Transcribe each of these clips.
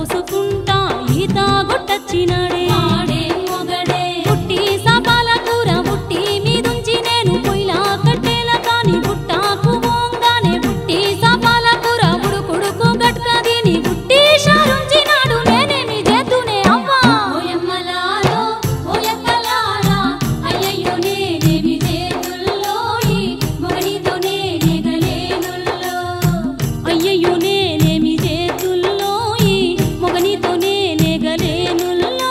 పోసుకుంటా ఈత గొట్టచ్చినాడే ఆడే మొగడే పుట్టి సాపాల కూర పుట్టి మీదుంచి నేను పొయ్యిలా కట్టేలా కాని పుట్టాకు పోంగానే పుట్టి సాపాల కూర ఉడుకుడుకు గట్కదిని పుట్టి షారుంచినాడు నేనేమి చేతునే అవ్వా ఓయమ్మలాలో ఓయక్కలారా అయ్యయ్యో నేనేమి చేతుల్లోని మొగనితో నేనేగలేనుల్లో అయ్యయ్యో నేనేమి చేతుల్లోని మొగనితో నేనేగలేనుల్లో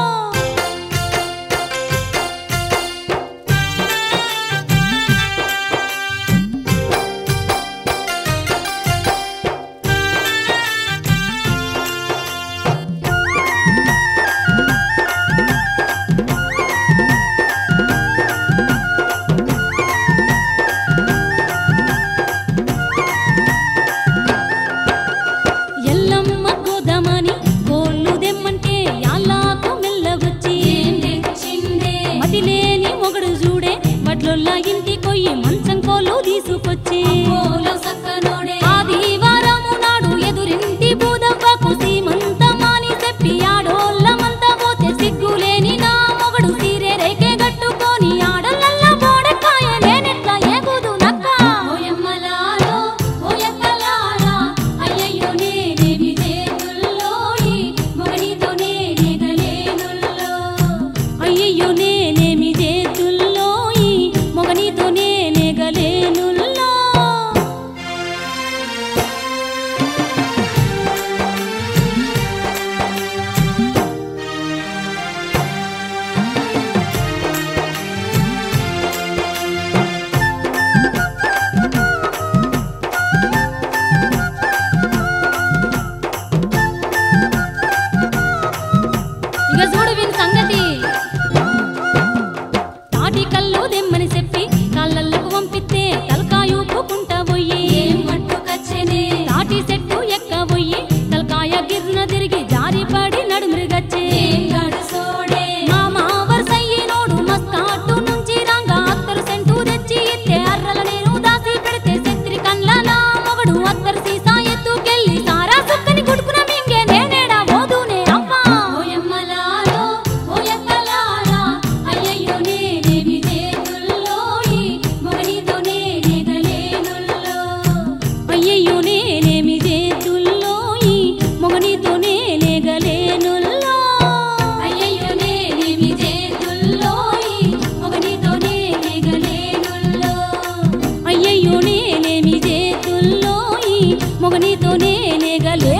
ఎల్లమ్మ గోదమని గోళ్ళు దెమ్మంటే యాళ్ళకు మెల్లవచ్చి మతిలేని మొగడు చూడే వడ్లొల్ల ఇంటి కొయ్యి మంచం కోళ్ళు తీసుకొచ్చి ఆదివారము నాడు ఎదురింటి బూదవ్వకు సీమంతమాని చెప్పి ఆడోళ్ళమంతా పోతే సిగ్గులేని నా మొగడు సీరే రేకే గట్టుకొని ఆడోళ్ళల్ల బోడకాయ నేనెట్లా ఏగుదు నక్క ఓయమ్మలాలో ఓయక్కలారా అయ్యయ్యో నేనేమి చేతుల్లోని మొగనితో నేనేగలేనుల్లో అయ్యయ్యో నేనేమి చేతుల్లోని మొగనితో నేనేగలేనుల్లో ఇక చూడు వీని సంగతి తాటి కళ్ళు దెమ్మని చెప్పి కాళ్ళకు పంపిస్తే తలకాయ ఊపుకుంటా పోయి తాటి చెట్టు ఎక్కబోయి తలకాయ గిర్న తిరిగి జారిపడి నడుమృగచ్చే మామ వరసయ్యినోడు మస్కాటు నుంచి రంగా అత్తరు సెంటు తెచ్చి ఇత్తే అర్రల నేను దాసి పెడితే శత్రి కండ్ల మొగడు అత్తరు సీసా ఎత్తుకెళ్ళి సారా సుక్కని గుడుకున మింగే నేనేడా పోదునే అవ్వా ఓయమ్మలాలో ఓయక్కలారా అయ్యయ్యో నేనేమి చేతుల్లోని మొగనితో నేనేగలేనుల్లో అయ్యయ్యో నేనేమి చేతుల్లోని మొగనితో నేనేగలేనుల్లో అయ్యయ్యో నేనేమి చేతుల్లోని మొగనితో నేనేగలేనుల్లో అయ్యయ్యో నేనేమి చేతుల్లోని మొగనితో నేనేగలేనుల్లో